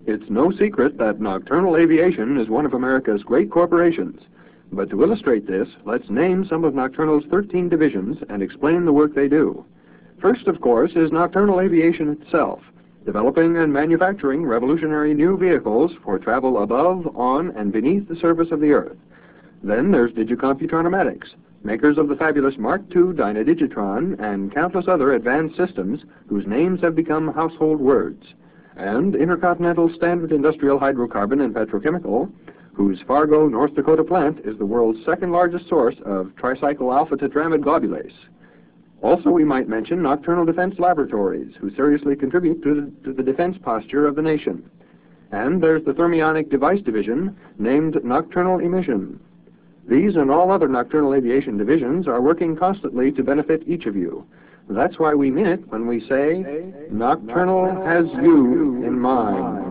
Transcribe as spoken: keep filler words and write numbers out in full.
It's no secret that Nocturnal Aviation is one of America's great corporations. But to illustrate this, let's name some of Nocturnal's thirteen divisions and explain the work they do. First, of course, is Nocturnal Aviation itself, developing and manufacturing revolutionary new vehicles for travel above, on, and beneath the surface of the Earth. Then there's Digicomputronomatics, makers of the fabulous Mark two Dynadigitron and countless other advanced systems whose names have become household words. And Intercontinental Standard Industrial Hydrocarbon and Petrochemical, whose Fargo, North Dakota plant is the world's second largest source of tricycle alpha-tetramid globulase. Also, we might mention Nocturnal Defense Laboratories, who seriously contribute to the, to the defense posture of the nation. And there's the Thermionic Device Division, named Nocturnal Emission. These and all other Nocturnal Aviation divisions are working constantly to benefit each of you. That's why we mean it when we say, Nocturnal has you in mind.